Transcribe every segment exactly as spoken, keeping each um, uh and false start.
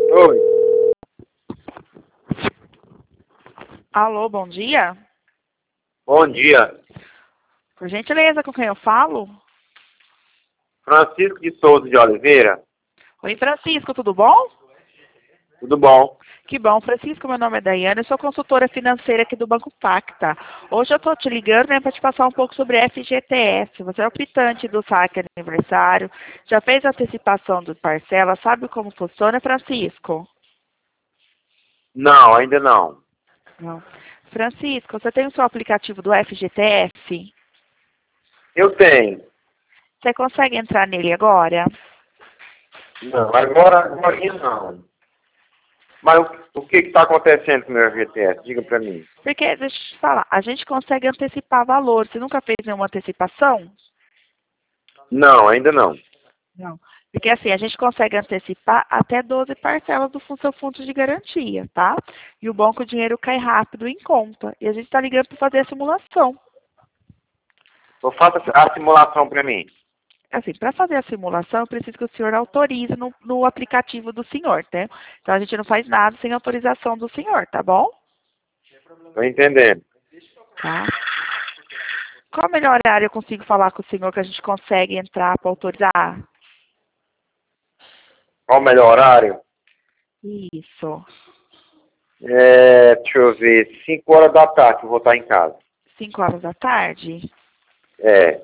Oi, Alô, bom dia. bom dia. Por gentileza, com quem eu falo? Francisco de Souza de Oliveira. Oi, Francisco, tudo bom? Tudo bom? Que bom, Francisco, meu nome é Daiane, eu sou consultora financeira aqui do Banco Pacta. Hoje eu estou te ligando, né, para te passar um pouco sobre F G T S. Você é o optante do saque aniversário, já fez a antecipação do parcela, sabe como funciona, Francisco? Não, ainda não. Não. Francisco, você tem o seu aplicativo do F G T S? Eu tenho. Você consegue entrar nele agora? Não, agora, agora não. Mas o, o que está acontecendo com o meu F G T S? Diga para mim. Porque, deixa eu te falar, a gente consegue antecipar valor. Você nunca fez nenhuma antecipação? Não, ainda não. Não. Porque assim, a gente consegue antecipar até doze parcelas do fu- seu fundo de garantia, tá? E o bom é que o dinheiro cai rápido em conta. E a gente está ligando para fazer a simulação. Então faça a simulação para mim. Assim, para fazer a simulação, eu preciso que o senhor autorize no, no aplicativo do senhor, né? Então a gente não faz nada sem autorização do senhor, tá bom? Estou entendendo. Tá. Qual o melhor horário eu consigo falar com o senhor que a gente consegue entrar para autorizar? Qual o melhor horário? Isso. É, deixa eu ver, cinco horas da tarde eu vou estar em casa. Cinco horas da tarde? É,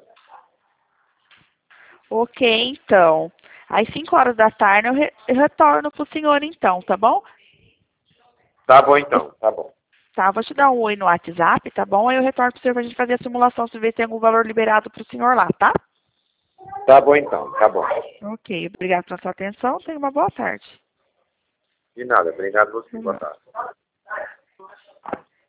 Ok, então. Às cinco horas da tarde eu, re eu retorno para o senhor, então, tá bom? tá bom então, tá bom. Tá, vou te dar um oi no WhatsApp, tá bom? Aí eu retorno para o senhor para a gente fazer a simulação, se ver se tem algum valor liberado para o senhor lá, tá? Tá bom então, tá bom. Ok, obrigado pela sua atenção. Tenha uma boa tarde. De nada, obrigado a você, boa Uhum. tarde.